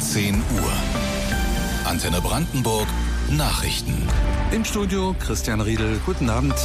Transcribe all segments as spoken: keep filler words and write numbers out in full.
zehn Uhr. Antenne Brandenburg Nachrichten. Im Studio Christian Riedel. Guten Abend.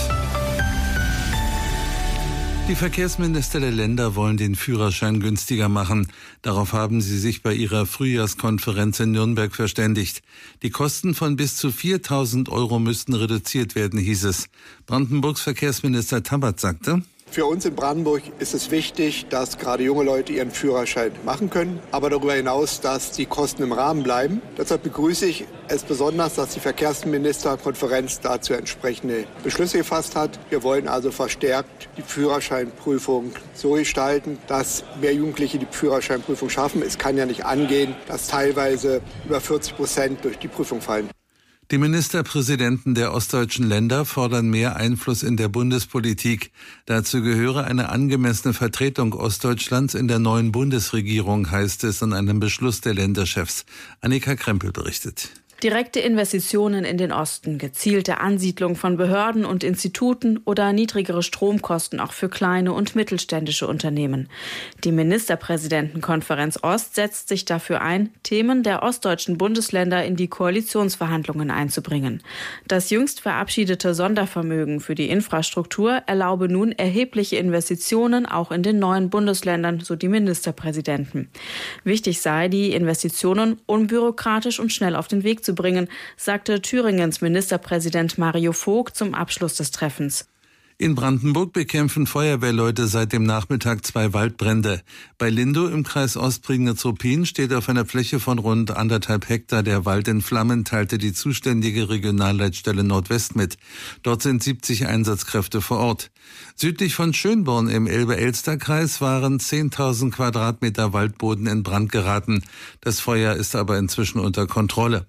Die Verkehrsminister der Länder wollen den Führerschein günstiger machen. Darauf haben sie sich bei ihrer Frühjahrskonferenz in Nürnberg verständigt. Die Kosten von bis zu viertausend Euro müssten reduziert werden, hieß es. Brandenburgs Verkehrsminister Tabat sagte: Für uns in Brandenburg ist es wichtig, dass gerade junge Leute ihren Führerschein machen können, aber darüber hinaus, dass die Kosten im Rahmen bleiben. Deshalb begrüße ich es besonders, dass die Verkehrsministerkonferenz dazu entsprechende Beschlüsse gefasst hat. Wir wollen also verstärkt die Führerscheinprüfung so gestalten, dass mehr Jugendliche die Führerscheinprüfung schaffen. Es kann ja nicht angehen, dass teilweise über vierzig Prozent durch die Prüfung fallen. Die Ministerpräsidenten der ostdeutschen Länder fordern mehr Einfluss in der Bundespolitik. Dazu gehöre eine angemessene Vertretung Ostdeutschlands in der neuen Bundesregierung, heißt es in einem Beschluss der Länderchefs. Annika Krempel berichtet. Direkte Investitionen in den Osten, gezielte Ansiedlung von Behörden und Instituten oder niedrigere Stromkosten auch für kleine und mittelständische Unternehmen. Die Ministerpräsidentenkonferenz Ost setzt sich dafür ein, Themen der ostdeutschen Bundesländer in die Koalitionsverhandlungen einzubringen. Das jüngst verabschiedete Sondervermögen für die Infrastruktur erlaube nun erhebliche Investitionen auch in den neuen Bundesländern, so die Ministerpräsidenten. Wichtig sei, die Investitionen unbürokratisch und schnell auf den Weg zu bringen, sagte Thüringens Ministerpräsident Mario Vogt zum Abschluss des Treffens. In Brandenburg bekämpfen Feuerwehrleute seit dem Nachmittag zwei Waldbrände. Bei Lindow im Kreis Ostprignitz-Ruppin steht auf einer Fläche von rund anderthalb Hektar der Wald in Flammen, teilte die zuständige Regionalleitstelle Nordwest mit. Dort sind siebzig Einsatzkräfte vor Ort. Südlich von Schönborn im Elbe-Elster-Kreis waren zehntausend Quadratmeter Waldboden in Brand geraten. Das Feuer ist aber inzwischen unter Kontrolle.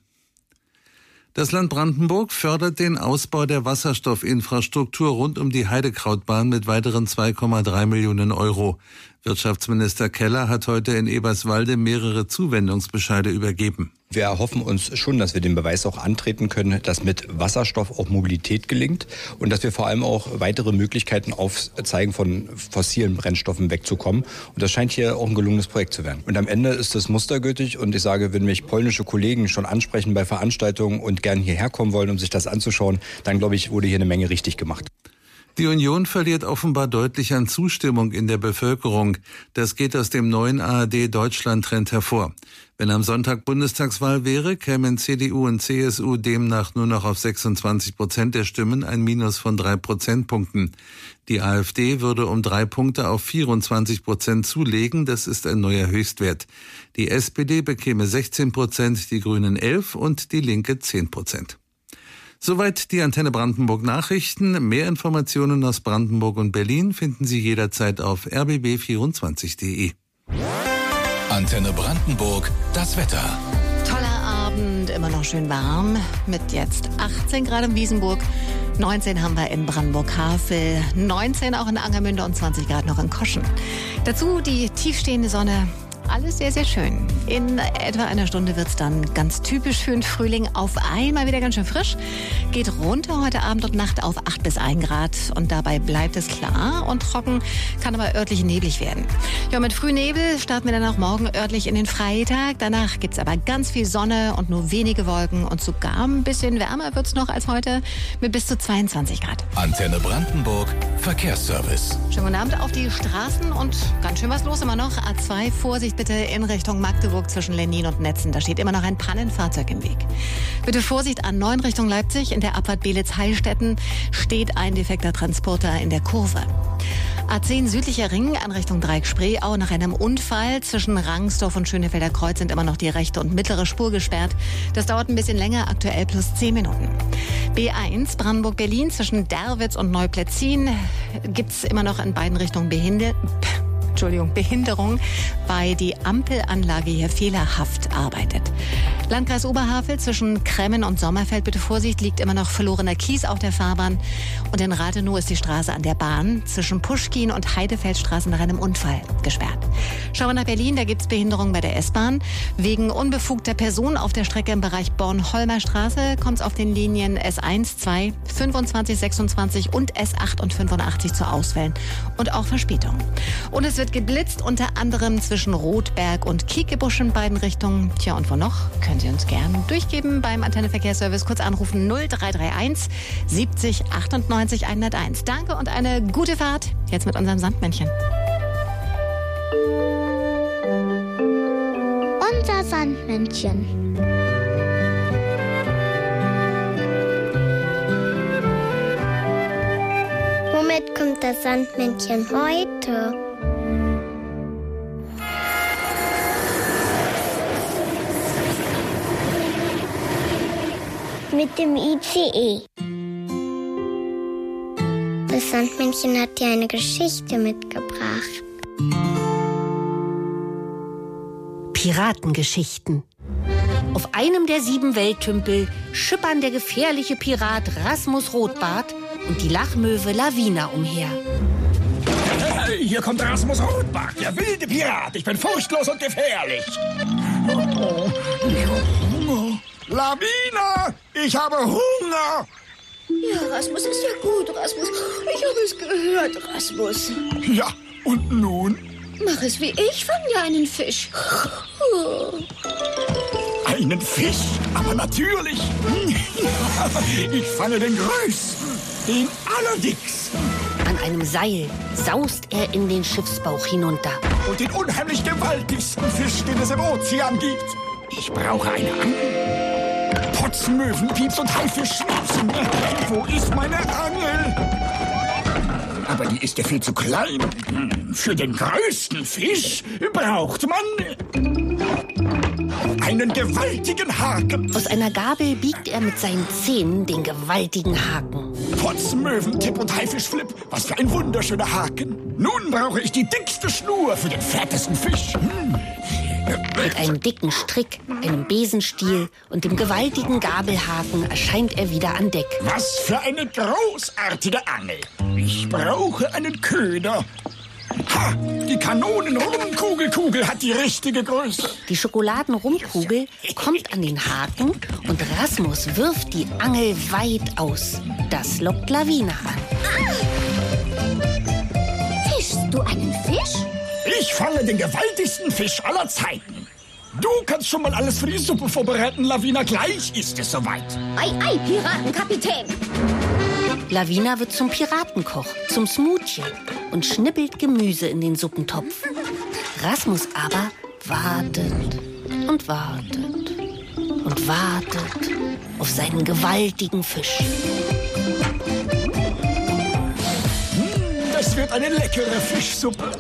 Das Land Brandenburg fördert den Ausbau der Wasserstoffinfrastruktur rund um die Heidekrautbahn mit weiteren zwei Komma drei Millionen Euro. Wirtschaftsminister Keller hat heute in Eberswalde mehrere Zuwendungsbescheide übergeben. Wir erhoffen uns schon, dass wir den Beweis auch antreten können, dass mit Wasserstoff auch Mobilität gelingt und dass wir vor allem auch weitere Möglichkeiten aufzeigen, von fossilen Brennstoffen wegzukommen. Und das scheint hier auch ein gelungenes Projekt zu werden. Und am Ende ist es mustergültig und ich sage, wenn mich polnische Kollegen schon ansprechen bei Veranstaltungen und gern hierher kommen wollen, um sich das anzuschauen, dann glaube ich, wurde hier eine Menge richtig gemacht. Die Union verliert offenbar deutlich an Zustimmung in der Bevölkerung. Das geht aus dem neuen A R D-Deutschland-Trend hervor. Wenn am Sonntag Bundestagswahl wäre, kämen C D U und C S U demnach nur noch auf sechsundzwanzig Prozent der Stimmen, ein Minus von drei Prozentpunkten. Die AfD würde um drei Punkte auf vierundzwanzig Prozent zulegen, das ist ein neuer Höchstwert. Die S P D bekäme sechzehn Prozent, die Grünen elf und die Linke zehn Prozent. Soweit die Antenne Brandenburg Nachrichten. Mehr Informationen aus Brandenburg und Berlin finden Sie jederzeit auf r b b vierundzwanzig punkt d e. Antenne Brandenburg, das Wetter. Toller Abend, immer noch schön warm mit jetzt achtzehn Grad in Wiesenburg. neunzehn haben wir in Brandenburg-Havel, neunzehn auch in Angermünde und zwanzig Grad noch in Koschen. Dazu die tiefstehende Sonne. Alles sehr, sehr schön. In etwa einer Stunde wird es dann ganz typisch für den Frühling auf einmal wieder ganz schön frisch. Geht runter heute Abend und Nacht auf acht bis ein Grad. Und dabei bleibt es klar und trocken, kann aber örtlich neblig werden. Ja, mit Frühnebel starten wir dann auch morgen örtlich in den Freitag. Danach gibt es aber ganz viel Sonne und nur wenige Wolken. Und sogar ein bisschen wärmer wird es noch als heute mit bis zu zweiundzwanzig Grad. Antenne Brandenburg, Verkehrsservice. Schönen guten Abend auf die Straßen und ganz schön was los immer noch. A zwei, Vorsicht bitte in Richtung Magdeburg zwischen Lennin und Netzen. Da steht immer noch ein Pannenfahrzeug im Weg. Bitte Vorsicht A neun Richtung Leipzig. In der Abfahrt Belitz-Heilstätten steht ein defekter Transporter in der Kurve. A zehn südlicher Ring an Richtung Dreieck-Spreeau nach einem Unfall. Zwischen Rangsdorf und Schönefelder Kreuz sind immer noch die rechte und mittlere Spur gesperrt. Das dauert ein bisschen länger, aktuell plus zehn Minuten. B eins Brandenburg-Berlin zwischen Derwitz und Neuplätzin gibt es immer noch in beiden Richtungen Behinde... Entschuldigung, Behinderung, weil die Ampelanlage hier fehlerhaft arbeitet. Landkreis Oberhavel zwischen Kremmen und Sommerfeld, bitte Vorsicht, liegt immer noch verlorener Kies auf der Fahrbahn. Und in Rathenow ist die Straße an der Bahn zwischen Puschkin und Heidefeldstraße nach einem Unfall gesperrt. Schauen wir nach Berlin, da gibt es Behinderung bei der S-Bahn. Wegen unbefugter Personen auf der Strecke im Bereich Bornholmer Straße kommt es auf den Linien S eins, zwei, fünfundzwanzig, sechsundzwanzig und S acht und fünfundachtzig zu Ausfällen und auch Verspätung. Und es wird hat geblitzt, unter anderem zwischen Rotberg und Kiekebusch in beiden Richtungen. Tja, und wo noch? Können Sie uns gern durchgeben beim Antenne Verkehrsservice. Kurz anrufen null drei drei eins siebzig achtundneunzig hunderteins. Danke und eine gute Fahrt. Jetzt mit unserem Sandmännchen. Unser Sandmännchen. Womit kommt das Sandmännchen heute? Mit dem I C E. Das Sandmännchen hat dir eine Geschichte mitgebracht. Piratengeschichten. Auf einem der sieben Welttümpel schippern der gefährliche Pirat Rasmus Rotbart und die Lachmöwe Lavina umher. Hey, hier kommt Rasmus Rotbart, der wilde Pirat. Ich bin furchtlos und gefährlich. Oh, ich habe Hunger. Lavina, ich habe Hunger. Ja, Rasmus, ist ja gut, Rasmus. Ich habe es gehört, Rasmus. Ja, und nun? Mach es wie ich, fang dir einen Fisch. Oh. Einen Fisch? Aber natürlich. Ich fange den größten, den allerdicksten. An einem Seil saust er in den Schiffsbauch hinunter. Und den unheimlich gewaltigsten Fisch, den es im Ozean gibt. Ich brauche eine Angel. Potzenmöwen, Pieps und Haifisch schnapsen. Wo ist meine Angel? Aber die ist ja viel zu klein. Für den größten Fisch braucht man einen gewaltigen Haken. Aus einer Gabel biegt er mit seinen Zähnen den gewaltigen Haken. Potzenmöwen, Tipp und Haifischflip, was für ein wunderschöner Haken. Nun brauche ich die dickste Schnur für den fettesten Fisch. Hm. Mit einem dicken Strick, einem Besenstiel und dem gewaltigen Gabelhaken erscheint er wieder an Deck. Was für eine großartige Angel. Ich brauche einen Köder. Ha! Die Kanonen-Rumkugelkugel hat die richtige Größe. Die Schokoladen-Rumkugel kommt an den Haken und Rasmus wirft die Angel weit aus. Das lockt Lavina an. Ah! Fischst du einen Fisch? Ich fange den gewaltigsten Fisch aller Zeiten. Du kannst schon mal alles für die Suppe vorbereiten, Lavina. Gleich ist es soweit. Ei, ei, Piratenkapitän. Lavina wird zum Piratenkoch, zum Smoothie und schnippelt Gemüse in den Suppentopf. Rasmus aber wartet und wartet und wartet auf seinen gewaltigen Fisch. Es wird eine leckere Fischsuppe.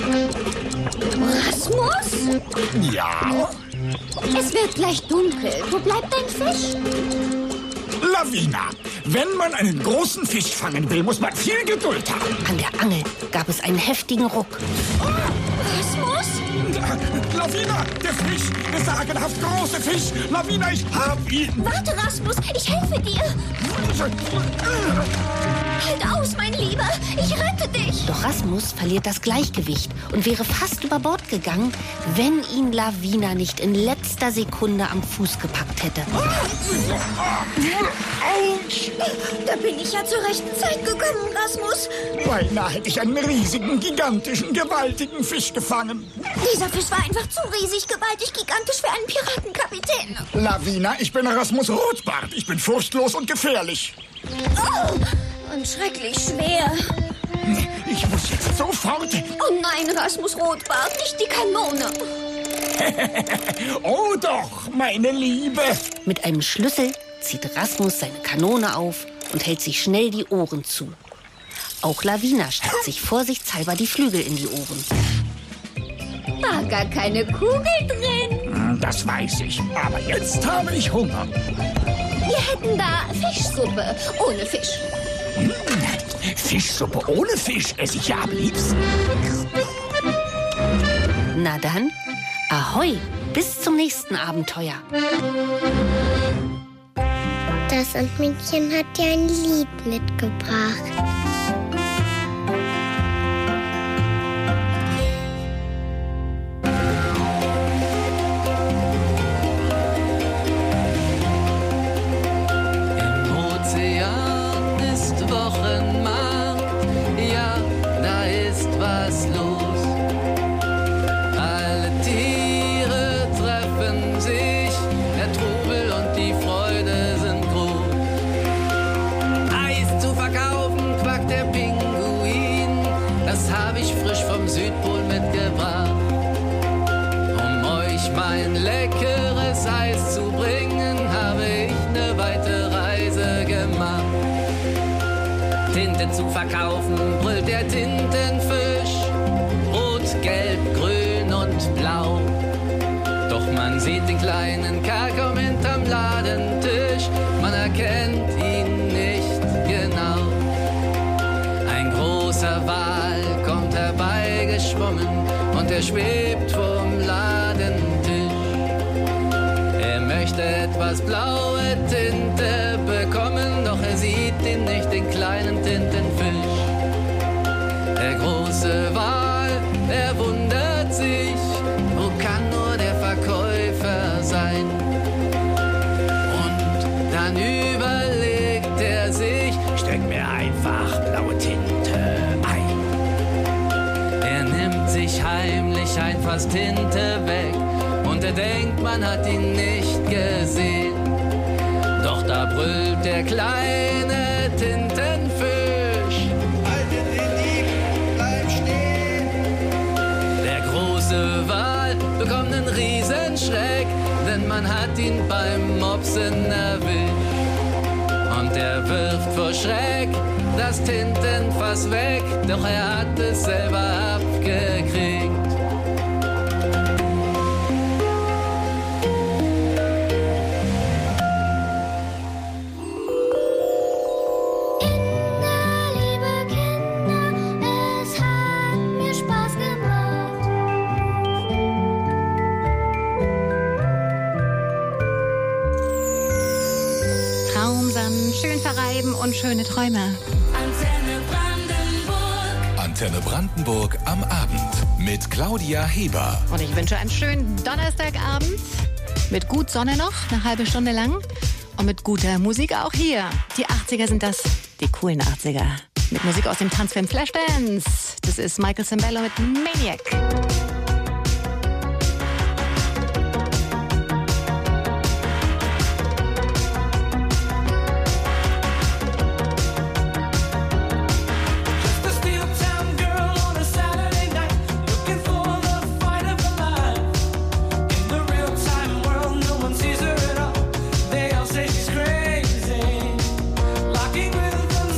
Rasmus? Ja? Es wird gleich dunkel. Wo bleibt dein Fisch? Lavina, wenn man einen großen Fisch fangen will, muss man viel Geduld haben. An der Angel gab es einen heftigen Ruck. Oh, Rasmus? Lavina, der Fisch, der sagenhaft große Fisch. Lavina, ich hab ihn. Warte, Rasmus, ich helfe dir. Halt aus, mein Lieber, ich rette dich. Doch Rasmus verliert das Gleichgewicht und wäre fast über Bord gegangen, wenn ihn Lavina nicht in letzter Sekunde am Fuß gepackt hätte. Autsch! Da bin ich ja zur rechten Zeit gekommen, Rasmus. Beinahe hätte ich einen riesigen, gigantischen, gewaltigen Fisch gefangen. Dieser Fisch war einfach zu riesig, gewaltig, gigantisch für einen Piratenkapitän. Lavina, ich bin Rasmus Rotbart. Ich bin furchtlos und gefährlich. Oh, und schrecklich schwer. Ich muss jetzt sofort... Oh nein, Rasmus Rotbart, nicht die Kanone. Oh doch, meine Liebe. Mit einem Schlüssel zieht Rasmus seine Kanone auf und hält sich schnell die Ohren zu. Auch Lavina steckt sich vorsichtshalber die Flügel in die Ohren. War gar keine Kugel drin. Das weiß ich, aber jetzt habe ich Hunger. Wir hätten da Fischsuppe ohne Fisch. Hm, Fischsuppe ohne Fisch esse ich ja am liebsten. Na dann, ahoi, bis zum nächsten Abenteuer. Das Sandmännchen hat dir ein Lied mitgebracht. Wochenmarkt, ja, da ist was los. leckeres Eis zu bringen, habe ich eine weite Reise gemacht. Tinten zu verkaufen, brüllt der Tintenfisch. Rot, gelb, grün und blau. Doch man sieht den kleinen Kakao hinterm Ladentisch, man erkennt ihn nicht genau. Ein großer Wal kommt herbeigeschwommen und er schwebt vom Ladentisch. Er möchte etwas blaue Tinte bekommen, doch er sieht ihn nicht, den kleinen Tintenfisch. Der große Wal, er wundert sich, wo kann nur der Verkäufer sein? Und dann überlegt er sich, steck mir einfach blaue Tinte ein. Er nimmt sich heimlich ein Fass Tinte weg und er denkt, man hat ihn nicht gesehen. Doch da brüllt der kleine Tintenfisch: Haltet den Dieb, bleib stehen! Der große Wal bekommt einen Riesenschreck, denn man hat ihn beim Mopsen erwischt. Und er wirft vor Schreck das Tintenfass weg, doch er hat es selber abgekriegt. Schön verreiben und schöne Träume. Antenne Brandenburg. Antenne Brandenburg am Abend mit Claudia Heber. Und ich wünsche einen schönen Donnerstagabend mit gut Sonne noch, eine halbe Stunde lang. Und mit guter Musik auch hier. Die achtziger sind das, die coolen achtziger. Mit Musik aus dem Tanzfilm Flashdance. Das ist Michael Sembello mit Maniac.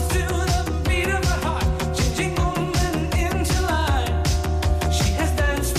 Dance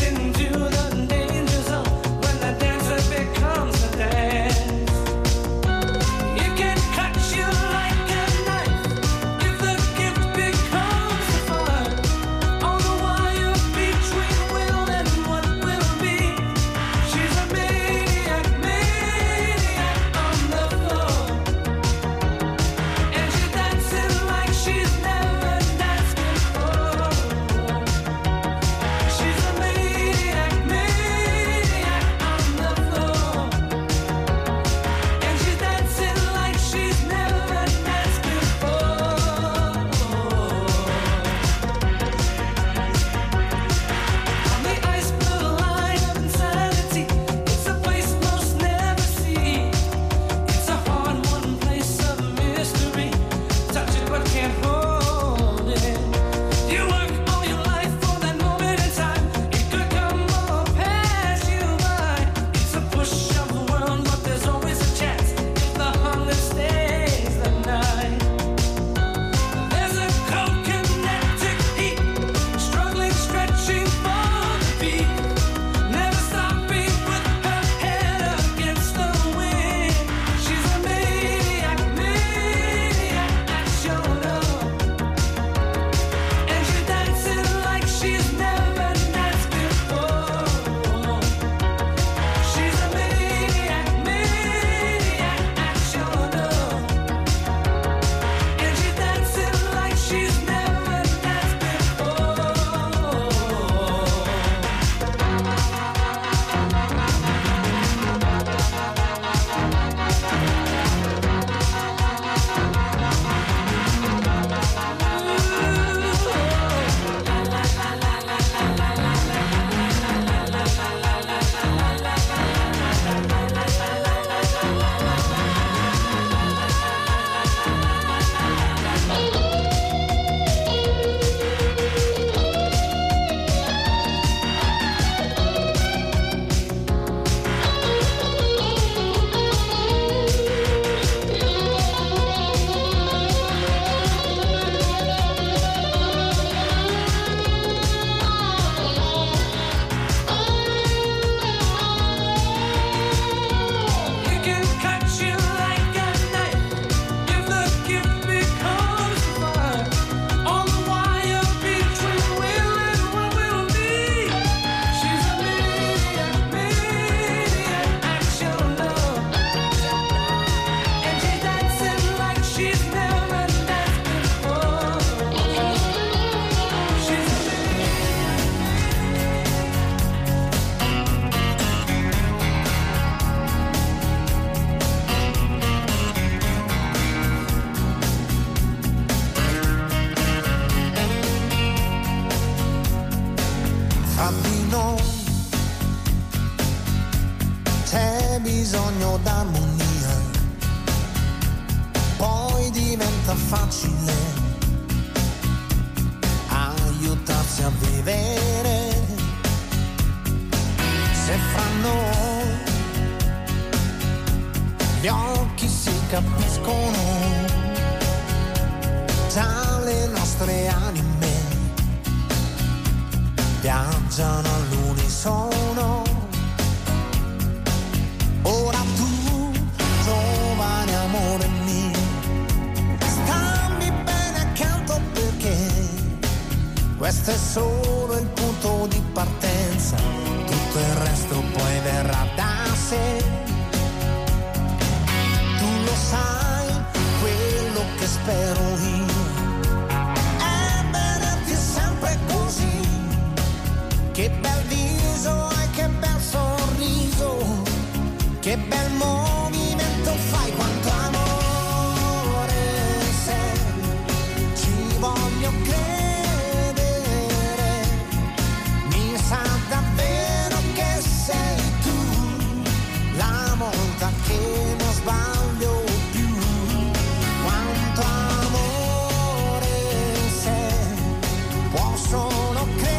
c'è bisogno d'armonia, poi diventa facile aiutarsi a vivere. Se fra noi gli occhi si capiscono, già le nostre anime viaggiano all'unisono. Ora tu, giovane amore mio, stammi bene accanto perché questo è solo il punto di partenza, tutto il resto poi verrà da sé. Tu lo sai, quello che spero io è vederti sempre così. Che bel viso e che bel sorriso, che bel movimento fai, quanto amore sei, ci voglio credere, mi sa davvero che sei tu, la volta che non sbaglio più, quanto amore sei, può solo credere.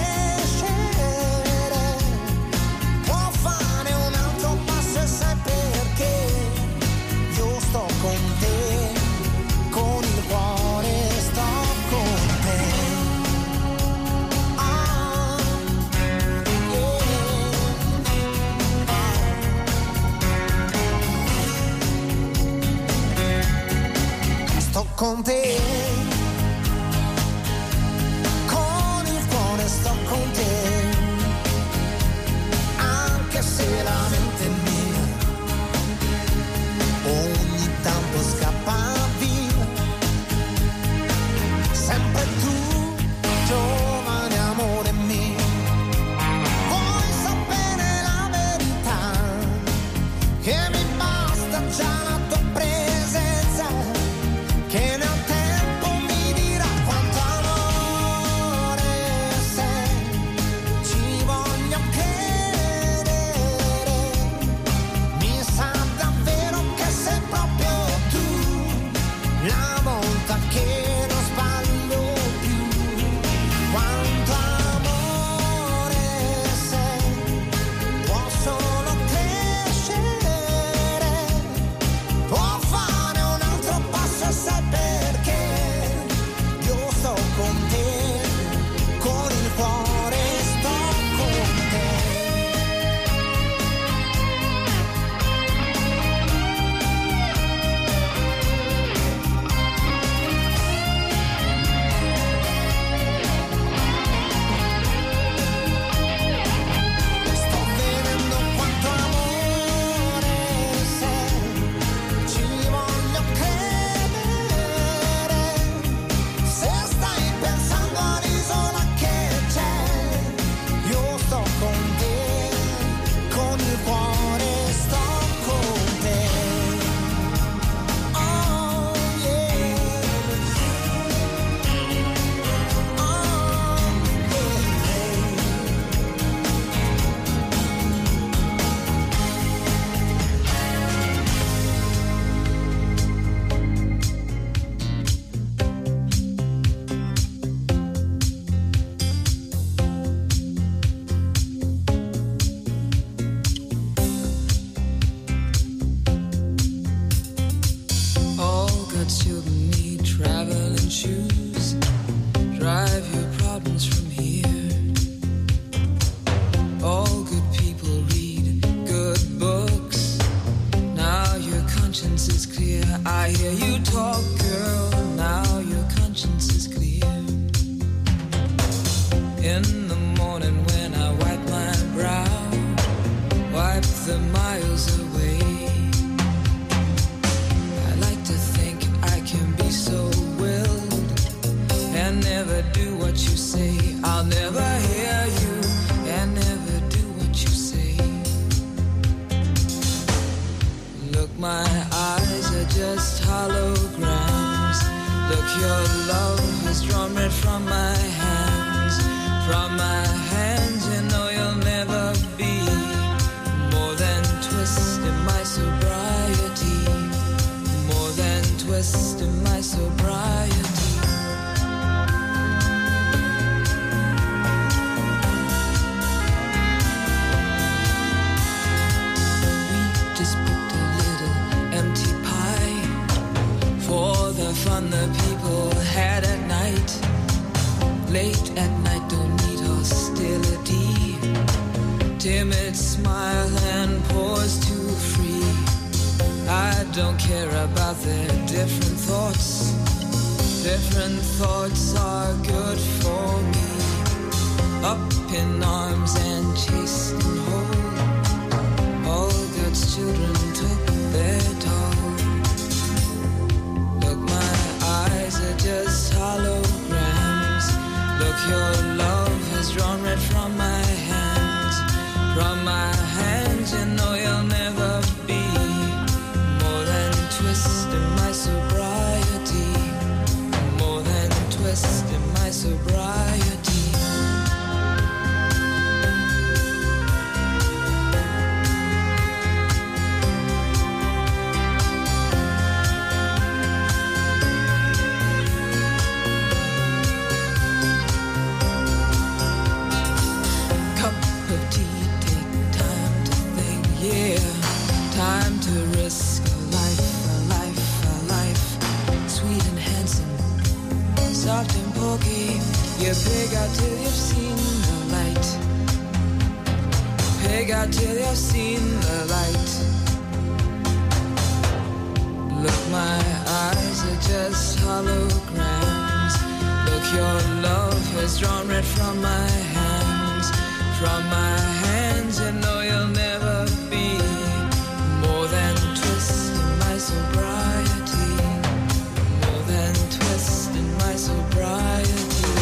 Con te, con il cuore sto con te, anche se la mente mia ogni tanto scappa via, sempre tu, giovane amore mio, vuoi sapere la verità, che mi basta già la tua presenza, che nel tempo mi dirà quanto amore sei, ci voglio credere, mi sa davvero che sei proprio tu, la volta che non sbaglio più, quanto amore sei, può solo crescere, può fare un altro passo, sai perché io sto con te, con il cuore sto con te. Sto vedendo quanto amore sei, ci voglio credere, se stai pensando all'isola che c'è, io sto con te, con il cuore sto con te. Oh yeah, oh All good children need traveling shoes. Drive your problems from here. All good people read good books. Now your conscience is clear. I hear you talk, girl. Now your conscience is clear. In the morning when I wipe my brow, wipe the miles away. I like to think I can be so willed and never do what you say. I'll never hear you and never do what you say. Look, my eyes are just holograms. Look, your love has drawn red from my hands. From my hands, you know you'll never be more than twisting my twist in my sobriety. We just booked a little empty pie for the fun the people had at night. Late at night, don't need hostility. Timid smile and pause too free. I don't care about their different thoughts. Different thoughts are good for me. Up in arms and chased and whole. All God's children took their toll. Look, my eyes are just holograms. Look, your love has drawn red from my hands. From my hands, you know you'll never be more than twist in my sobriety. More than twist in my sobriety. Time to risk a life, a life, a life. Sweet and handsome, soft and pokey. You pig out till you've seen the light. Pig out till you've seen the light. Look, my eyes are just holograms. Look, your love has drawn red from my hands. From my hands, you know you'll never be more than twist in my sobriety. More than twist in my sobriety.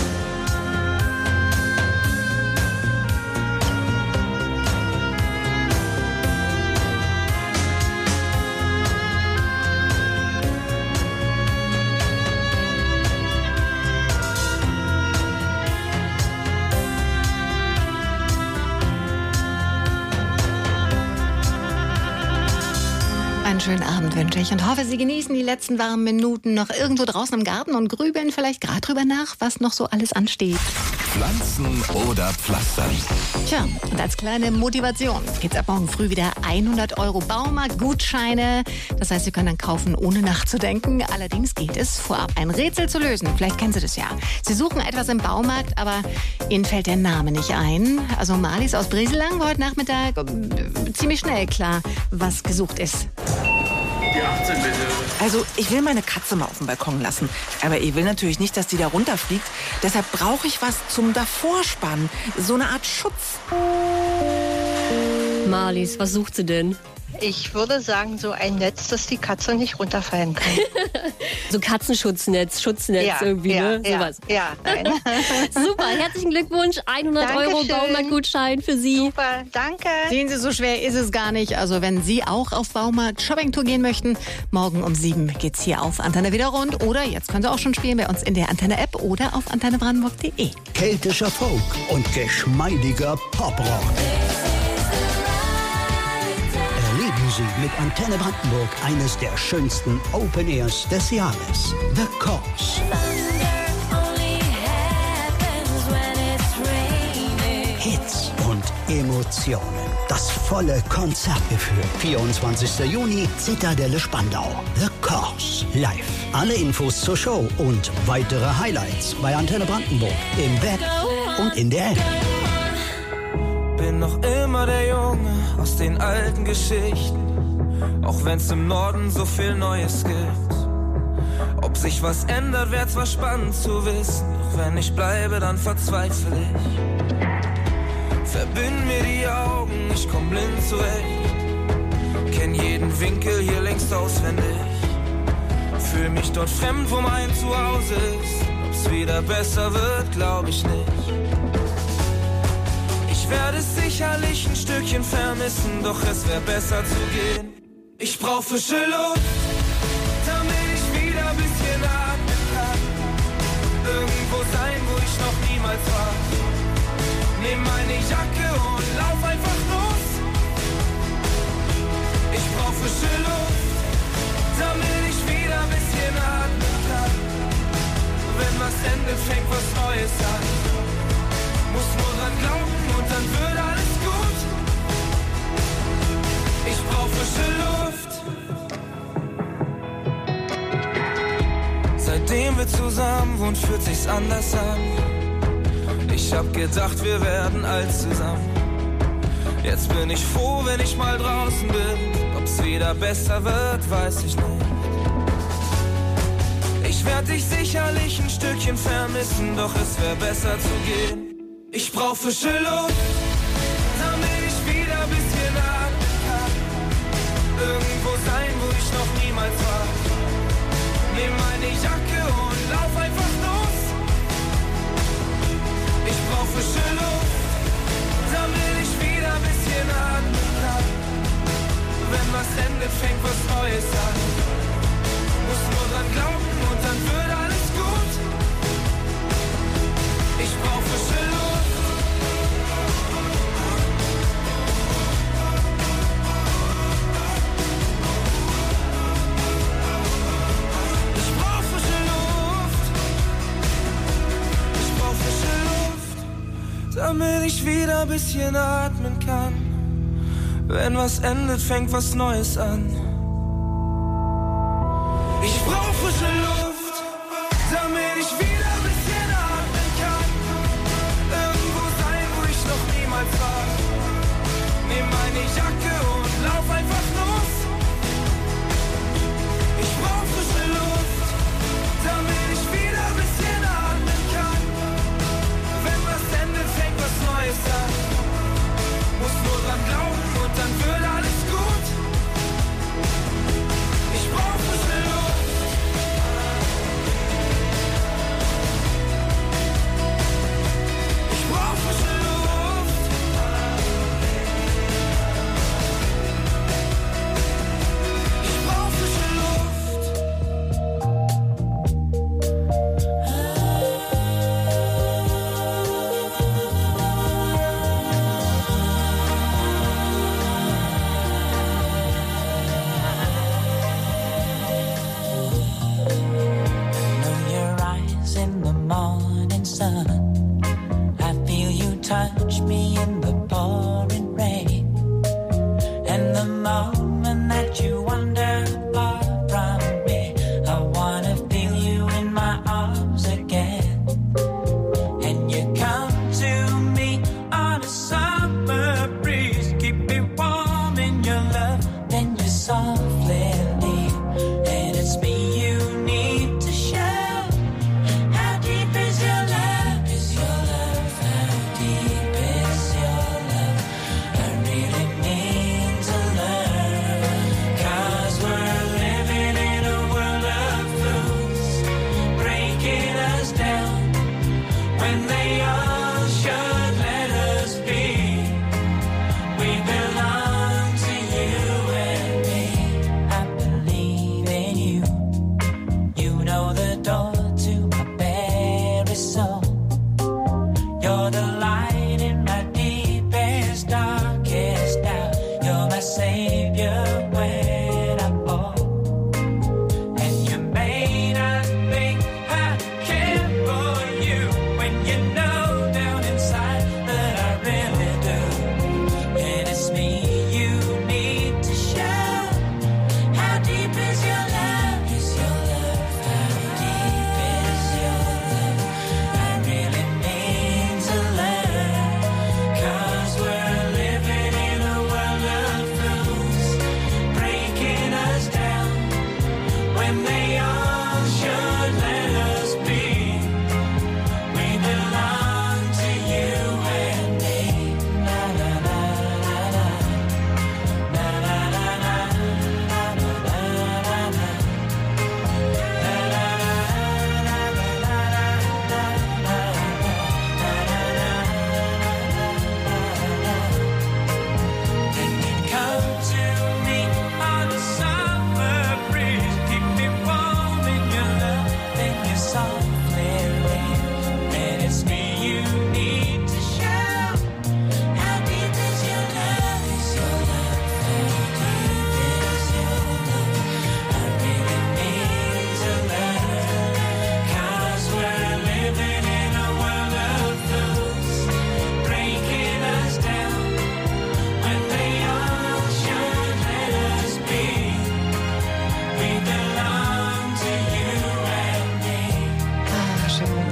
Einen schönen Abend wünsche ich und hoffe, Sie genießen die letzten warmen Minuten noch irgendwo draußen im Garten und grübeln vielleicht gerade drüber nach, was noch so alles ansteht. Pflanzen oder Pflastern? Tja, und als kleine Motivation geht's ab morgen früh wieder hundert Euro Baumarkt-Gutscheine. Das heißt, Sie können dann kaufen, ohne nachzudenken. Allerdings geht es vorab, ein Rätsel zu lösen. Vielleicht kennen Sie das ja. Sie suchen etwas im Baumarkt, aber Ihnen fällt der Name nicht ein. Also Marlies aus Brieselang war heute Nachmittag äh, ziemlich schnell klar, was gesucht ist. Die achtzehn bitte. Also, ich will meine Katze mal auf dem Balkon lassen. Aber ich will natürlich nicht, dass die da runterfliegt. Deshalb brauche ich was zum Davorspannen. So eine Art Schutz. Marlies, was sucht sie denn? Ich würde sagen, so ein Netz, dass die Katze nicht runterfallen kann. So Katzenschutznetz, Schutznetz ja, irgendwie, ja, ne? Ja, Sowas. ja, nein. Super, herzlichen Glückwunsch. hundert Euro Dankeschön. Baumarktgutschein für Sie. Super, danke. Sehen Sie, so schwer ist es gar nicht. Also wenn Sie auch auf Baumarkt-Shopping-Tour gehen möchten, morgen um sieben geht's hier auf Antenne wieder rund. Oder jetzt können Sie auch schon spielen bei uns in der Antenne-App oder auf antenne brandenburg punkt de. Keltischer Folk und geschmeidiger Poprock. Erleben Sie mit Antenne Brandenburg eines der schönsten Open Airs des Jahres. The Course. Hits und Emotionen. Das volle Konzertgefühl. vierundzwanzigster Juni, Zitadelle Spandau. The Course. Live. Alle Infos zur Show und weitere Highlights bei Antenne Brandenburg. Im Web und in der App. Bin noch immer der Junge aus den alten Geschichten, auch wenn's im Norden so viel Neues gibt. Ob sich was ändert, wär zwar spannend zu wissen, doch wenn ich bleibe, dann verzweifle ich. Verbind mir die Augen, ich komm blind zurecht, kenn jeden Winkel hier längst auswendig. Fühl mich dort fremd, wo mein Zuhause ist, ob's wieder besser wird, glaub ich nicht. Ich werde es sicherlich ein Stückchen vermissen, doch es wäre besser zu gehen. Ich brauch frische Luft, damit ich wieder ein bisschen atmen kann. Irgendwo sein, wo ich noch niemals war. Nimm meine Jacke und lauf einfach los. Ich brauch frische Luft, damit ich wieder ein bisschen frische Luft. Seitdem wir zusammen wohnen, fühlt sich's anders an. Ich hab gedacht, wir werden alt zusammen. Jetzt bin ich froh, wenn ich mal draußen bin. Ob's wieder besser wird, weiß ich nicht. Ich werd dich sicherlich ein Stückchen vermissen, doch es wär besser zu gehen. Ich brauch frische Luft, damit ich wieder ein bisschen atmen kann. Irgendwo sein, wo ich noch niemals war. Nimm meine Jacke und lauf einfach los. Ich brauch frische Luft, damit ich wieder ein bisschen atmen kann. Wenn was endet, fängt was Neues an. Muss nur dran glauben und dann wird alles gut. Ich brauch frische Luft. Ich brauch frische Luft. Ich brauch frische Luft, damit ich wieder ein bisschen atmen kann. Wenn was endet, fängt was Neues an. Ich brauch frische Luft, damit ich wieder ein bisschen atmen kann. Irgendwo sein, wo ich noch niemals war. Nimm meine Jacke und lauf einfach los. Ich brauch frische Luft, damit ich wieder ein bisschen atmen kann. Wenn was endet, fängt was Neues an. Muss nur dran glauben und dann wird alles gut. Ich brauch frische Luft.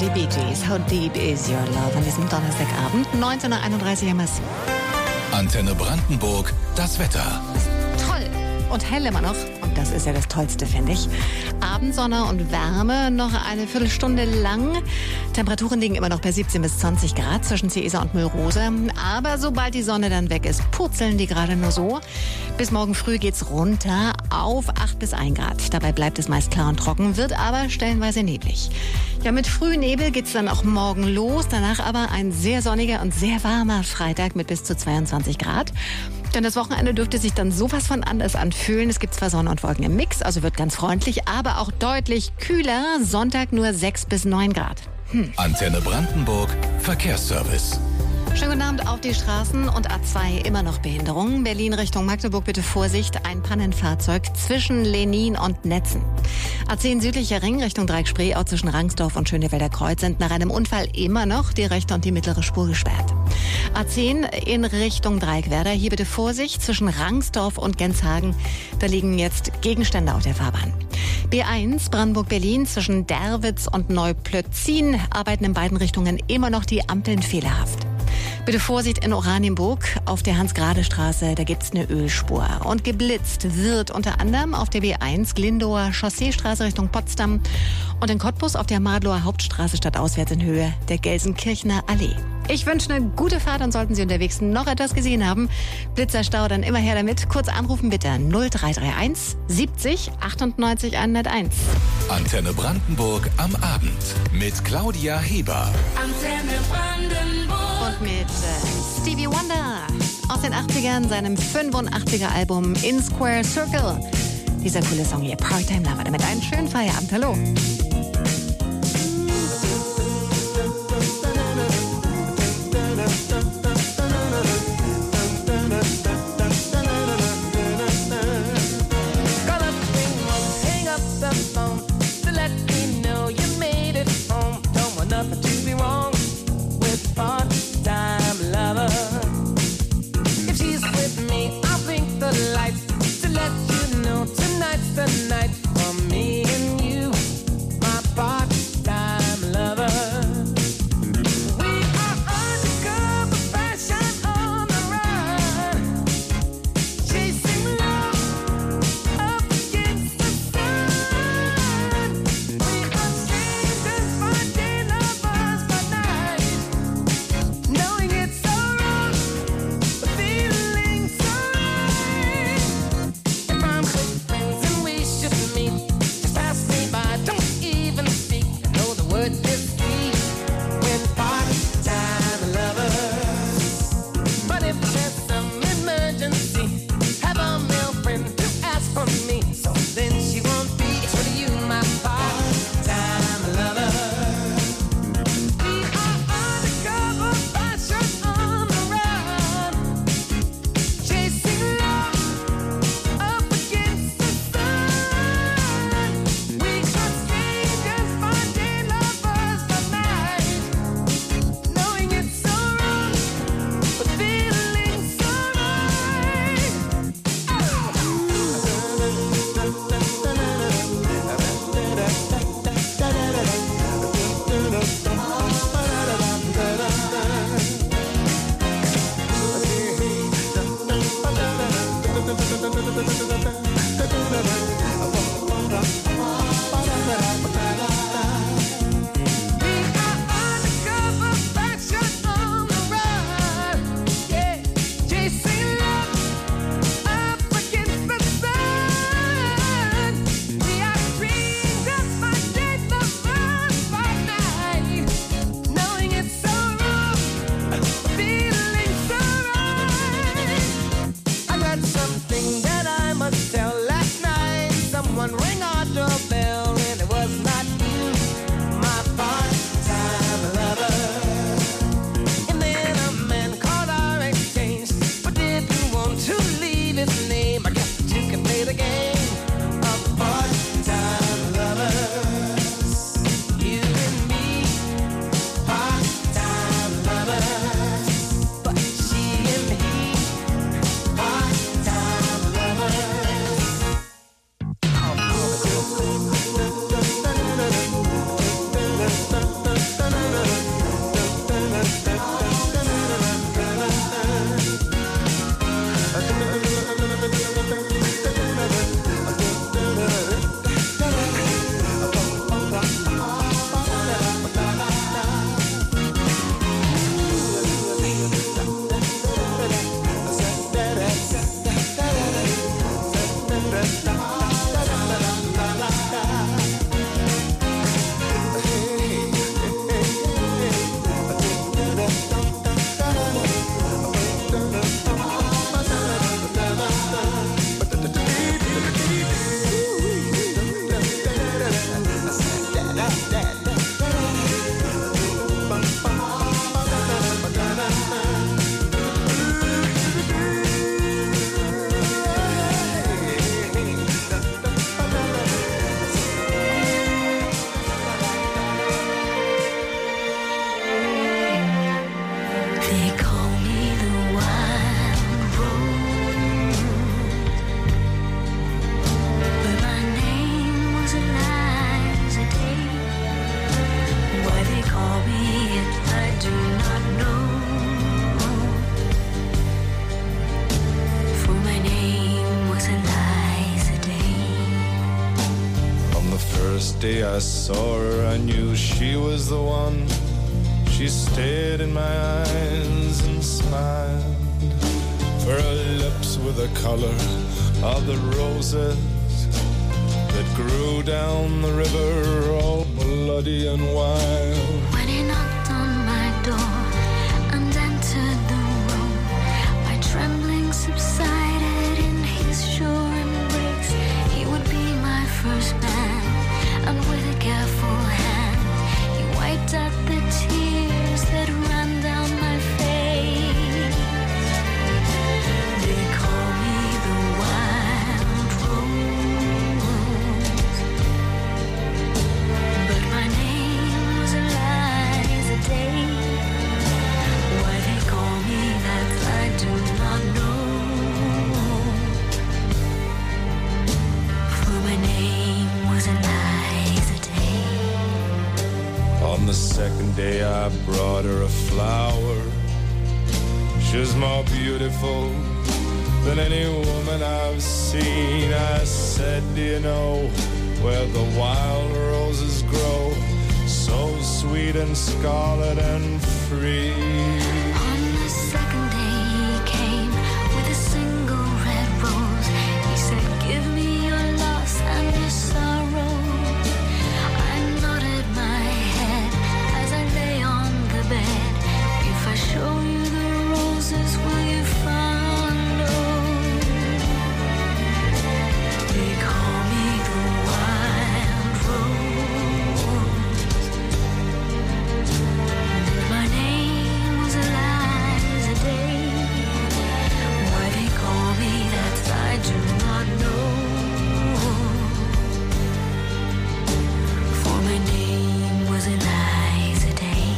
die Bee Gees. How deep is your love? An diesem Donnerstagabend, neunzehn Uhr einunddreißig am S. Antenne Brandenburg, das Wetter. Toll und hell immer noch. Und das ist ja das Tollste, finde ich. Abendsonne und Wärme noch eine Viertelstunde lang. Temperaturen liegen immer noch bei siebzehn bis zwanzig Grad zwischen Ciesa und Mühlrose. Aber sobald die Sonne dann weg ist, purzeln die gerade nur so. Bis morgen früh geht's runter auf acht bis ein Grad. Dabei bleibt es meist klar und trocken, wird aber stellenweise neblig. Ja, mit Frühnebel geht's dann auch morgen los. Danach aber ein sehr sonniger und sehr warmer Freitag mit bis zu zweiundzwanzig Grad. Denn das Wochenende dürfte sich dann sowas von anders anfühlen. Es gibt zwar Sonne und Wolken im Mix, also wird ganz freundlich, aber auch deutlich kühler. Sonntag nur sechs bis neun Grad. Hm. Antenne Brandenburg, Verkehrsservice. Schönen guten Abend auf die Straßen und A zwei immer noch Behinderungen. Berlin Richtung Magdeburg bitte Vorsicht, ein Pannenfahrzeug zwischen Lenin und Netzen. A zehn südlicher Ring Richtung Dreieck-Spreeau zwischen Rangsdorf und Schönewälder Kreuz sind nach einem Unfall immer noch die rechte und die mittlere Spur gesperrt. A zehn in Richtung Dreieckwerder, hier bitte Vorsicht zwischen Rangsdorf und Genshagen. Da liegen jetzt Gegenstände auf der Fahrbahn. B eins Brandenburg-Berlin zwischen Derwitz und Neuplötzin arbeiten in beiden Richtungen immer noch die Ampeln fehlerhaft. Bitte Vorsicht in Oranienburg auf der Hans-Grade-Straße, da gibt's eine Ölspur. Und geblitzt wird unter anderem auf der B eins Glindower Chausseestraße Richtung Potsdam und in Cottbus auf der Madlower Hauptstraße stadtauswärts in Höhe der Gelsenkirchener Allee. Ich wünsche eine gute Fahrt und sollten Sie unterwegs noch etwas gesehen haben, Blitzerstau, dann immer her damit. Kurz anrufen bitte null drei drei eins siebzig achtundneunzig hunderteins. Antenne Brandenburg am Abend mit Claudia Heber. Antenne Brandenburg. Und mit äh, Stevie Wonder aus den achtzigern, seinem fünfundachtziger Album In Square Circle. Dieser coole Song hier, Part-Time Lover. Damit einen schönen Feierabend. Hallo. The night for me and you, my first day I saw her, I knew she was the one. She stared in my eyes and smiled. For her lips were the color of the roses that grew down the river, all bloody and wild. When he knocked on my door and entered the room, my trembling subsided in his sure embrace. He would be my first man, and with a careful hand, he wiped out the tears that ran down my face. They call me the wild rose, but my name was Eliza Day. Why they call me that I do not know, for my name was Eliza Day. On the second day I brought her a flower. She was more beautiful than any woman I've seen. I said, do you know where the wild roses grow? So sweet and scarlet and free. On the second day he came with a single red rose. He said, give me your loss and your sorrow. I nodded my head as I lay on the bed. If I show you the roses, will you follow? They call me the wild rose, but my name was Eliza Day. Why they call me that I do not know, for my name was Eliza Day.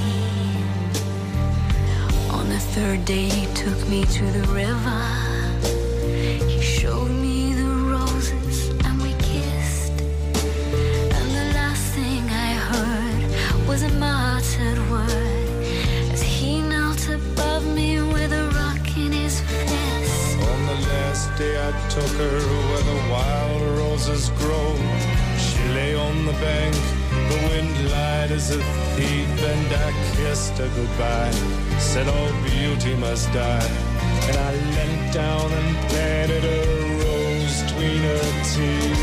On the third day he took me to the river. He showed me the roses and we kissed. And the last thing I heard was a muttered word as he knelt above me with a rock in his fist. On the last day I took her where the wild roses grow. She lay on the bank, the wind lied as a thief, and I kissed her goodbye. Said all beauty must die, and I leant down and planted a rose between her teeth.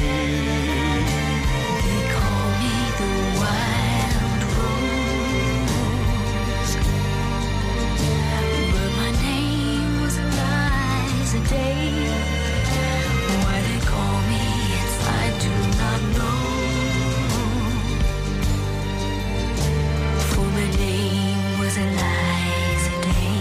They call me the wild rose, but my name was Eliza Day. Why they call me it I do not know, for my name was Eliza Day.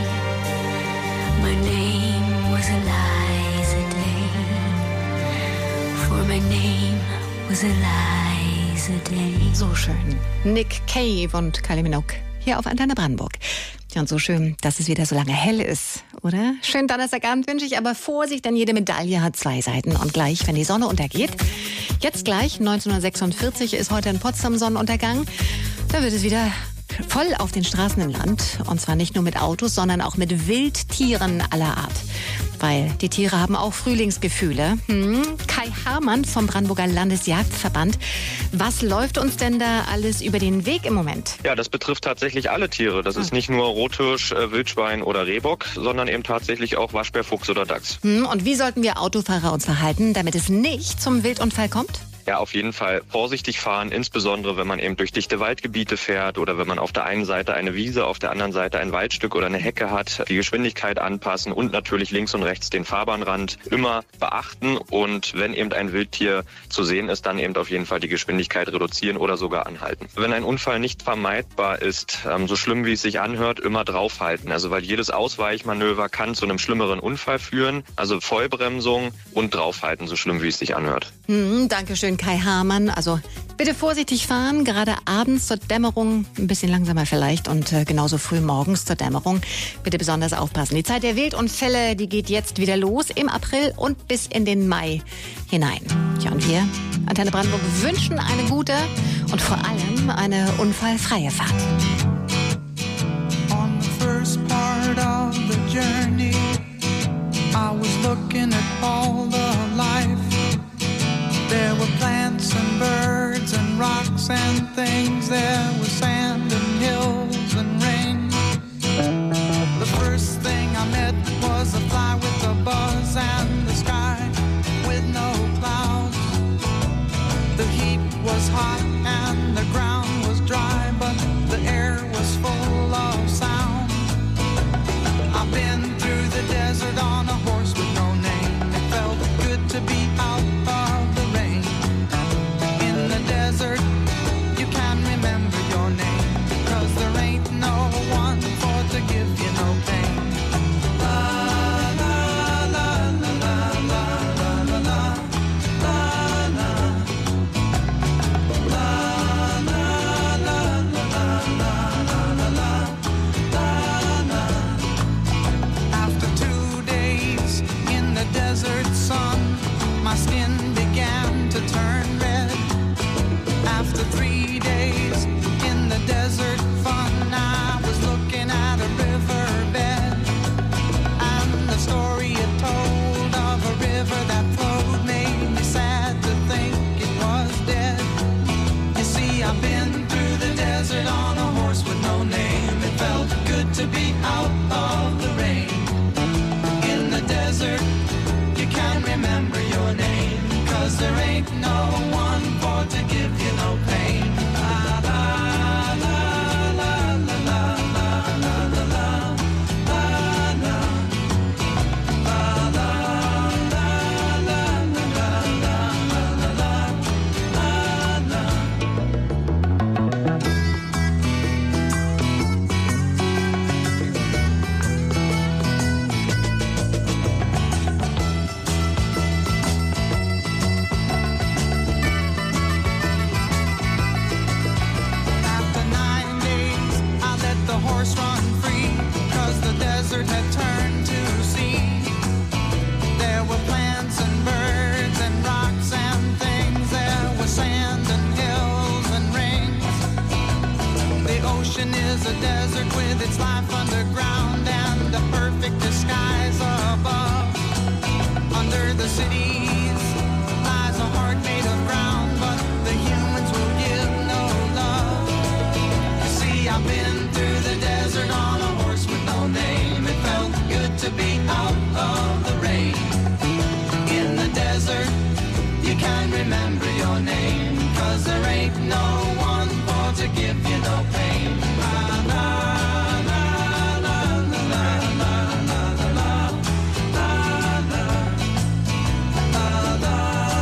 My name was Eliza Day, for my name was Eliza Day. So schön. Nick Cave und Kylie Minogue hier auf Antenne Brandenburg. Ja, und so schön, dass es wieder so lange hell ist, oder? Schönen Donnerstagabend wünsche ich, aber Vorsicht, denn jede Medaille hat zwei Seiten. Und gleich, wenn die Sonne untergeht, jetzt gleich, neunzehnhundertsechsundvierzig ist heute in Potsdam Sonnenuntergang, da wird es wieder voll auf den Straßen im Land. Und zwar nicht nur mit Autos, sondern auch mit Wildtieren aller Art. Weil die Tiere haben auch Frühlingsgefühle. Hm. Kai Hamann vom Brandenburger Landesjagdverband. Was läuft uns denn da alles über den Weg im Moment? Ja, das betrifft tatsächlich alle Tiere. Das ist nicht nur Rothirsch, äh, Wildschwein oder Rehbock, sondern eben tatsächlich auch Waschbär, Fuchs oder Dachs. Hm. Und wie sollten wir Autofahrer uns verhalten, damit es nicht zum Wildunfall kommt? Ja, auf jeden Fall vorsichtig fahren, insbesondere wenn man eben durch dichte Waldgebiete fährt oder wenn man auf der einen Seite eine Wiese, auf der anderen Seite ein Waldstück oder eine Hecke hat. Die Geschwindigkeit anpassen und natürlich links und rechts den Fahrbahnrand immer beachten. Und wenn eben ein Wildtier zu sehen ist, dann eben auf jeden Fall die Geschwindigkeit reduzieren oder sogar anhalten. Wenn ein Unfall nicht vermeidbar ist, ähm, so schlimm wie es sich anhört, immer draufhalten. Also weil jedes Ausweichmanöver kann zu einem schlimmeren Unfall führen. Also Vollbremsung und draufhalten, so schlimm wie es sich anhört. Hm, Dankeschön, Kai Hamann. Also bitte vorsichtig fahren, gerade abends zur Dämmerung, ein bisschen langsamer vielleicht und äh, genauso früh morgens zur Dämmerung. Bitte besonders aufpassen. Die Zeit der Wildunfälle, die geht jetzt wieder los im April und bis in den Mai hinein. Tja, und wir, Antenne Brandenburg, wünschen eine gute und vor allem eine unfallfreie Fahrt. On the first part of the journey, I was looking at all the life. There were plants and birds. began to turn red. After three days in the desert fun, I was looking at a riverbed, and the story it told of a river that flowed made me sad to think it was dead. You see, I've been through the desert on a horse with no name. It felt good to be out of the rain. In the desert, you can't remember your name, 'cause there ain't no one for to give you no pain. La la la la la la la la la la la la la la horse run free, 'cause the desert had turned to sea. There were plants and birds and rocks and things. There was sand and hills and rings. The ocean is a desert with its life underground and a perfect disguise above. Under the cities lies a heart made of ground, but the humans will give no love. You see, I've been through the desert on a horse with no name. It felt good to be out of the rain. In the desert, you can't remember your name, 'cause there ain't no one for to give you no pain. La la la la la la la la la la la la la la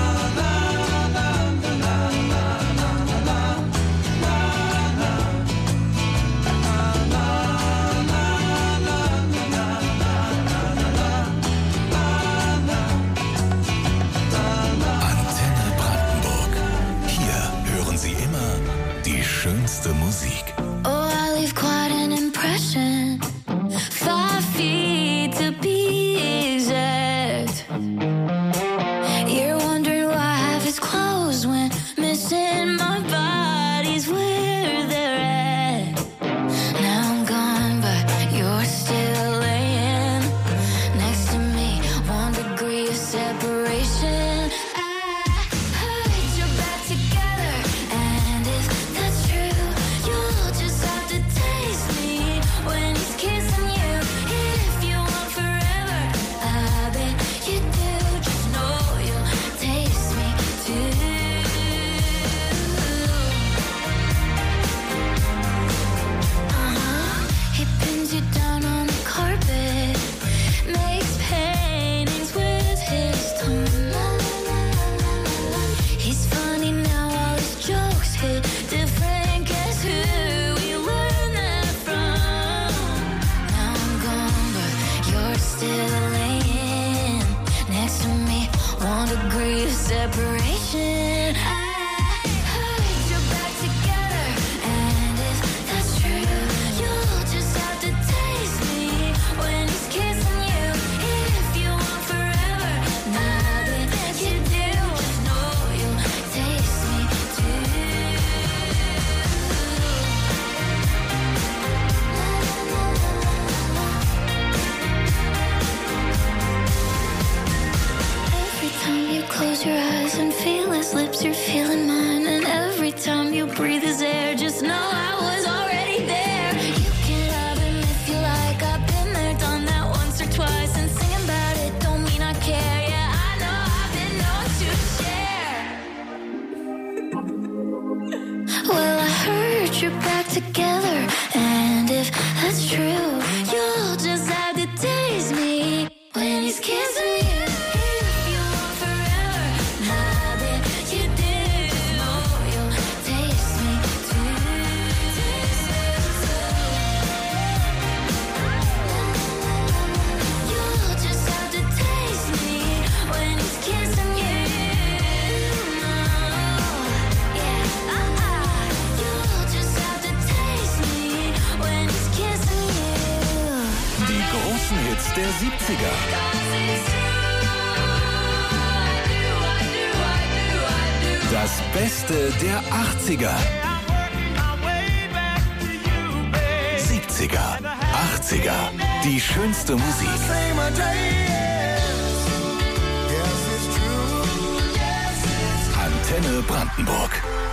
schönste Musik. Oh, I leave quite an impression. Five feet to be exact. You're wondering why half is closed when missing my body's where they're at. Now I'm gone, but you're still laying next to me. One degree of separation. Separation. I heard you're back together, and if that's true, you'll just have to taste me when he's kissing you. If you want forever, now that you do, just know you'll taste me too. Every time you close your eyes and feel his lips, you're feeling mine. And every time you breathe his air, just know I was already there. You can love him if you like. I've been there, done that once or twice. And singing about it don't mean I care. Yeah, I know I've been known to share. Well, I heard you're back together, and if that's true, you'll just have to taste me when he's kissing you. Hits der siebziger. Das Beste der achtziger, siebziger, achtziger. Die schönste Musik. Antenne Brandenburg.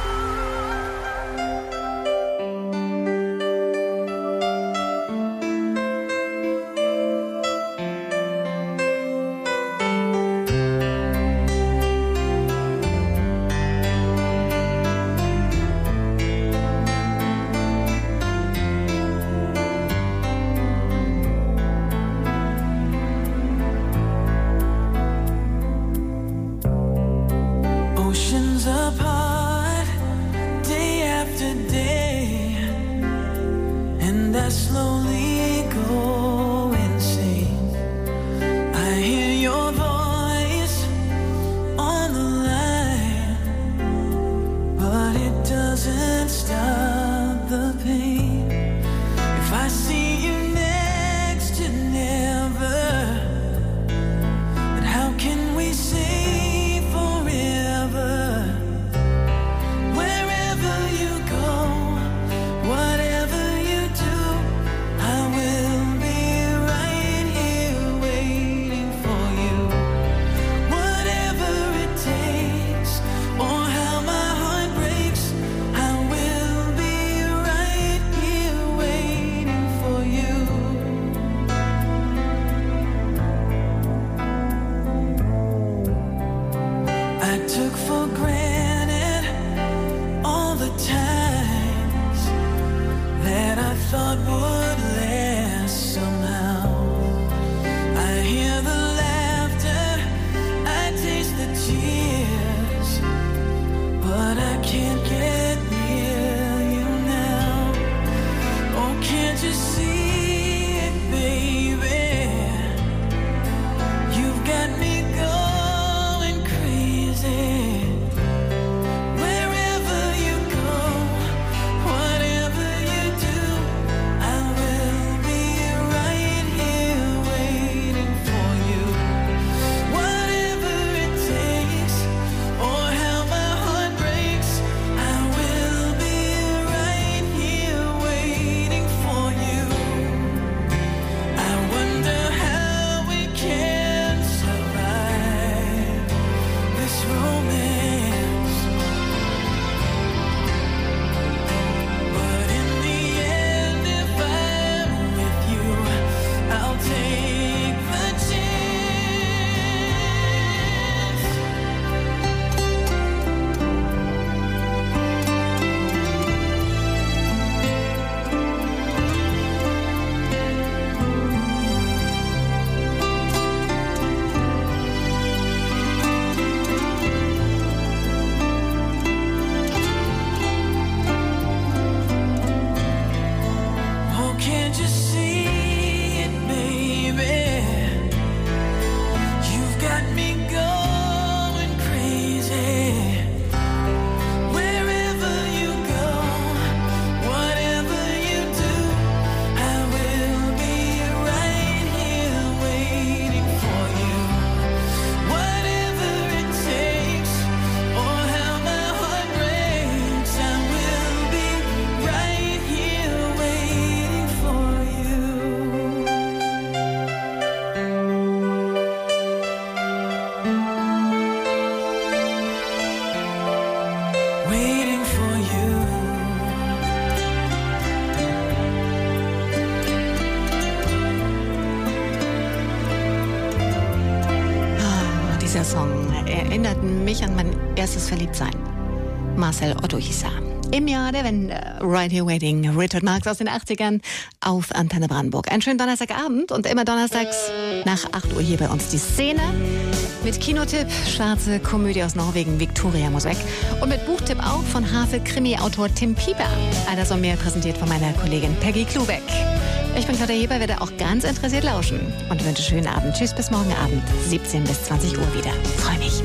erinnerten mich an mein erstes Verliebtsein. Marcel Otto hieß er. Im Jahr der Wende. Right Here Waiting. Richard Marx aus den achtzigern auf Antenne Brandenburg. Einen schönen Donnerstagabend und immer donnerstags nach acht Uhr hier bei uns die Szene. Mit Kinotipp, schwarze Komödie aus Norwegen, Victoria muss weg. Und mit Buchtipp auch von Havel-Krimi-Autor Tim Pieper. All das und mehr präsentiert von meiner Kollegin Peggy Klubeck. Ich bin Claudia Heber, werde auch ganz interessiert lauschen und wünsche schönen Abend. Tschüss, bis morgen Abend, siebzehn bis zwanzig Uhr wieder. Freue mich.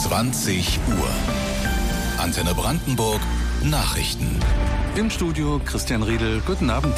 zwanzig Uhr. Antenne Brandenburg, Nachrichten. Im Studio Christian Riedel. Guten Abend.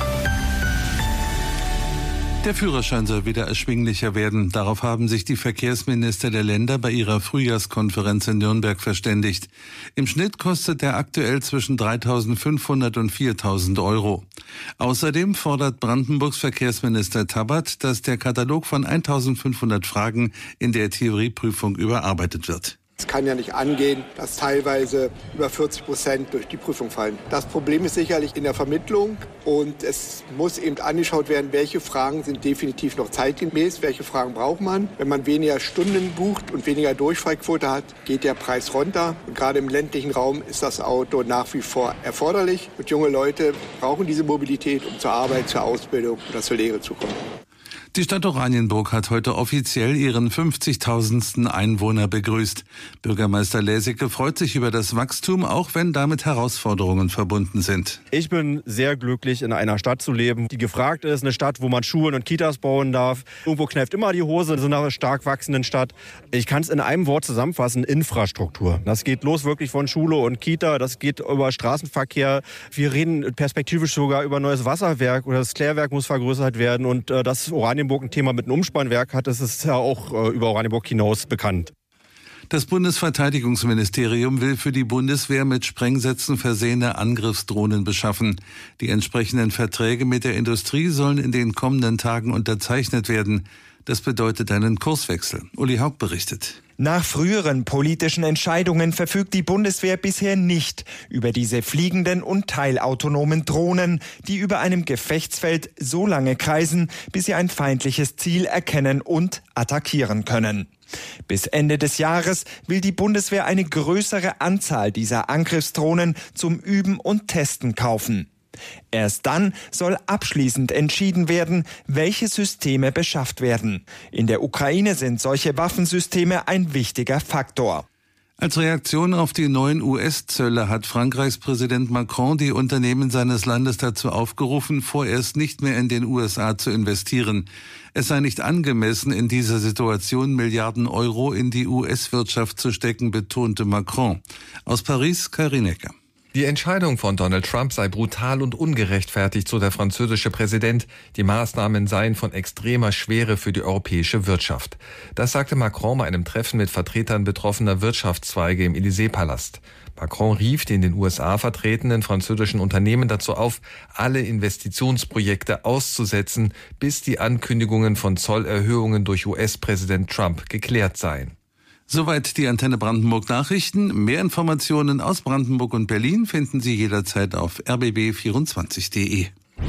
Der Führerschein soll wieder erschwinglicher werden. Darauf haben sich die Verkehrsminister der Länder bei ihrer Frühjahrskonferenz in Nürnberg verständigt. Im Schnitt kostet der aktuell zwischen dreitausendfünfhundert und viertausend Euro. Außerdem fordert Brandenburgs Verkehrsminister Tabbert, dass der Katalog von eintausendfünfhundert Fragen in der Theorieprüfung überarbeitet wird. Es kann ja nicht angehen, dass teilweise über vierzig Prozent durch die Prüfung fallen. Das Problem ist sicherlich in der Vermittlung und es muss eben angeschaut werden, welche Fragen sind definitiv noch zeitgemäß, welche Fragen braucht man. Wenn man weniger Stunden bucht und weniger Durchfallquote hat, geht der Preis runter. Und gerade im ländlichen Raum ist das Auto nach wie vor erforderlich. Und junge Leute brauchen diese Mobilität, um zur Arbeit, zur Ausbildung oder zur Lehre zu kommen. Die Stadt Oranienburg hat heute offiziell ihren fünfzigtausendsten Einwohner begrüßt. Bürgermeister Läsicke freut sich über das Wachstum, auch wenn damit Herausforderungen verbunden sind. Ich bin sehr glücklich, in einer Stadt zu leben, die gefragt ist, eine Stadt, wo man Schulen und Kitas bauen darf. Irgendwo kneift immer die Hose in so einer stark wachsenden Stadt. Ich kann es in einem Wort zusammenfassen, Infrastruktur. Das geht los wirklich von Schule und Kita, das geht über Straßenverkehr. Wir reden perspektivisch sogar über ein neues Wasserwerk oder das Klärwerk muss vergrößert werden und äh, das Oranienburg ein Thema mit einem Umspannwerk hat, das ist ja auch äh, über Oranienburg hinaus bekannt. Das Bundesverteidigungsministerium will für die Bundeswehr mit Sprengsätzen versehene Angriffsdrohnen beschaffen. Die entsprechenden Verträge mit der Industrie sollen in den kommenden Tagen unterzeichnet werden. Das bedeutet einen Kurswechsel. Uli Haug berichtet. Nach früheren politischen Entscheidungen verfügt die Bundeswehr bisher nicht über diese fliegenden und teilautonomen Drohnen, die über einem Gefechtsfeld so lange kreisen, bis sie ein feindliches Ziel erkennen und attackieren können. Bis Ende des Jahres will die Bundeswehr eine größere Anzahl dieser Angriffsdrohnen zum Üben und Testen kaufen. Erst dann soll abschließend entschieden werden, welche Systeme beschafft werden. In der Ukraine sind solche Waffensysteme ein wichtiger Faktor. Als Reaktion auf die neuen U S-Zölle hat Frankreichs Präsident Macron die Unternehmen seines Landes dazu aufgerufen, vorerst nicht mehr in den U S A zu investieren. Es sei nicht angemessen, in dieser Situation Milliarden Euro in die U S-Wirtschaft zu stecken, betonte Macron. Aus Paris, Karin Ecker. Die Entscheidung von Donald Trump sei brutal und ungerechtfertigt, so der französische Präsident. Die Maßnahmen seien von extremer Schwere für die europäische Wirtschaft. Das sagte Macron bei einem Treffen mit Vertretern betroffener Wirtschaftszweige im Élysée-Palast. Macron rief die in den U S A vertretenen französischen Unternehmen dazu auf, alle Investitionsprojekte auszusetzen, bis die Ankündigungen von Zollerhöhungen durch U S-Präsident Trump geklärt seien. Soweit die Antenne Brandenburg Nachrichten. Mehr Informationen aus Brandenburg und Berlin finden Sie jederzeit auf r b b vierundzwanzig punkt d e.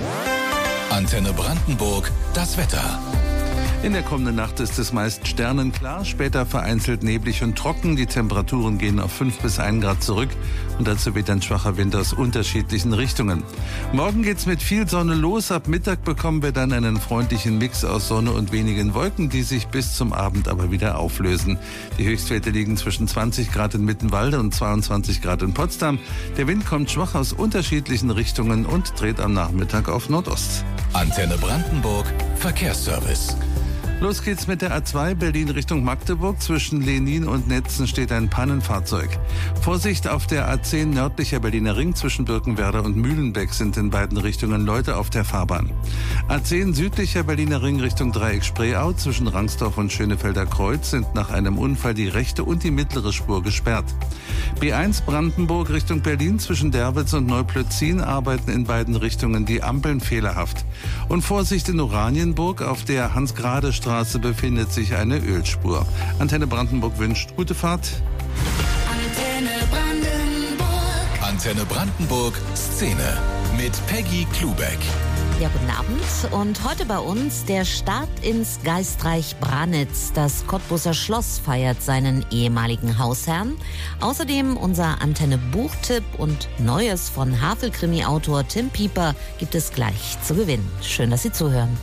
Antenne Brandenburg, das Wetter. In der kommenden Nacht ist es meist sternenklar, später vereinzelt neblig und trocken. Die Temperaturen gehen auf fünf bis ein Grad zurück und dazu weht ein schwacher Wind aus unterschiedlichen Richtungen. Morgen geht's mit viel Sonne los. Ab Mittag bekommen wir dann einen freundlichen Mix aus Sonne und wenigen Wolken, die sich bis zum Abend aber wieder auflösen. Die Höchstwerte liegen zwischen zwanzig Grad in Mittenwalde und zweiundzwanzig Grad in Potsdam. Der Wind kommt schwach aus unterschiedlichen Richtungen und dreht am Nachmittag auf Nordost. Antenne Brandenburg, Verkehrsservice. Los geht's mit der A zwei Berlin Richtung Magdeburg. Zwischen Lenin und Netzen steht ein Pannenfahrzeug. Vorsicht auf der A zehn nördlicher Berliner Ring zwischen Birkenwerder und Mühlenbeck sind in beiden Richtungen Leute auf der Fahrbahn. A zehn südlicher Berliner Ring Richtung Dreieck Spreeau zwischen Rangsdorf und Schönefelder Kreuz sind nach einem Unfall die rechte und die mittlere Spur gesperrt. B eins Brandenburg Richtung Berlin zwischen Derwitz und Neuplötzin arbeiten in beiden Richtungen die Ampeln fehlerhaft. Und Vorsicht in Oranienburg, auf der Hans-Grade-Straße befindet sich eine Ölspur. Antenne Brandenburg wünscht gute Fahrt. Antenne Brandenburg. Antenne Brandenburg Szene mit Peggy Klubeck. Ja, guten Abend. Und heute bei uns der Start ins Geistreich Branitz. Das Cottbuser Schloss feiert seinen ehemaligen Hausherrn. Außerdem unser Antenne-Buchtipp und Neues von Havel-Krimi-Autor Tim Pieper gibt es gleich zu gewinnen. Schön, dass Sie zuhören.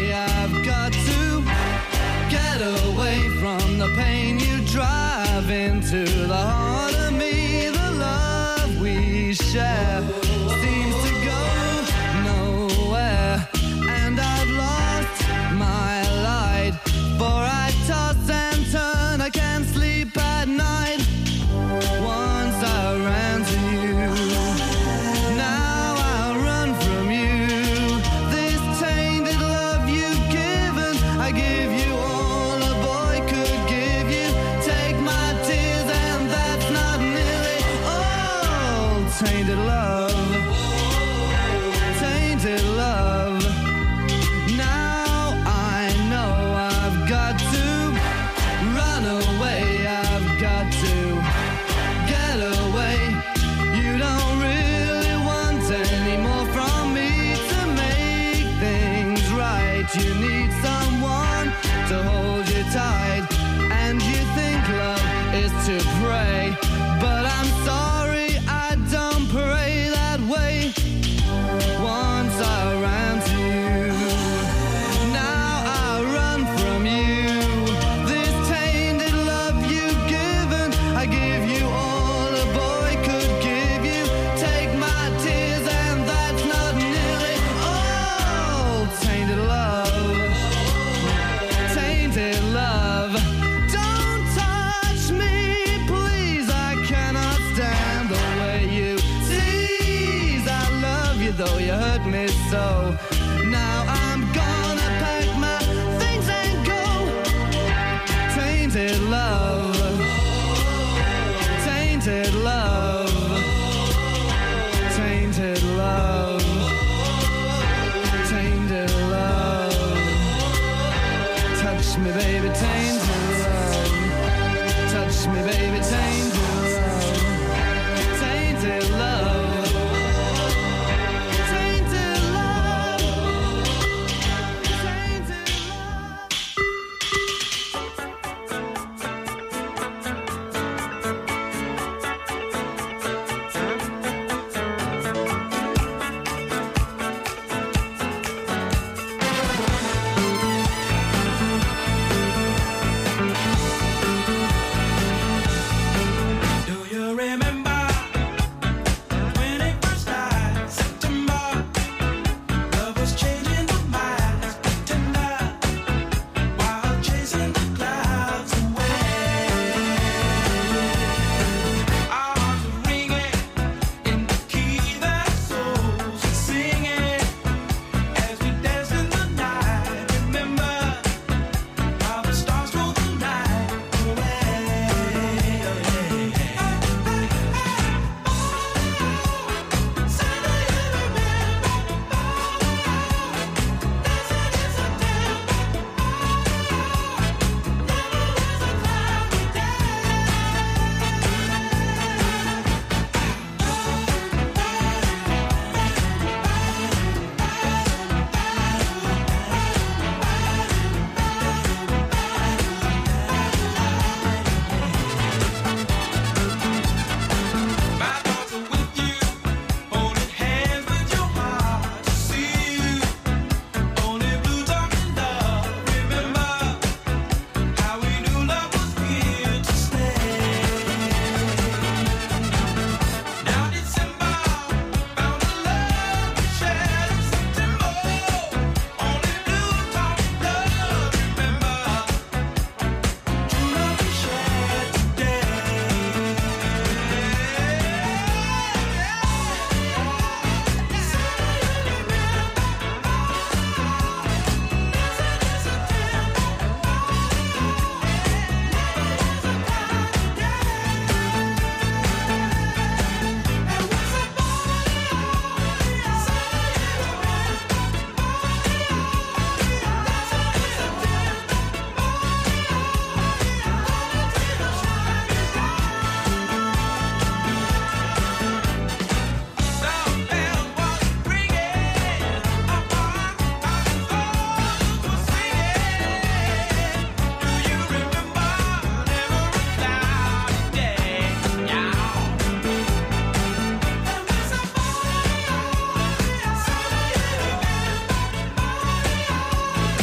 The pain you drive in into the heart of me. The love we share seems to go nowhere, and I've lost my light, for I toss and turn, I can't sleep at night. Once I ran to you, now I run from you. This tainted love you've given, I give you all a boy could give you. Take my tears and that's not nearly all. Tainted love, tainted love. Now I know I've got to run away, I've got to get away. You don't really want any more from me to make things right. You need someone to hold you tight, and you think love is to pray, but I'm sorry, I don't pray that way. Once I ran to you, now I run from you. This tainted love you've given, I give you all a boy could give you. Take my tears and that's not nearly all. Tainted love, tainted love. Don't touch me, please, I cannot stand the way you tease. I love you though you hurt me so.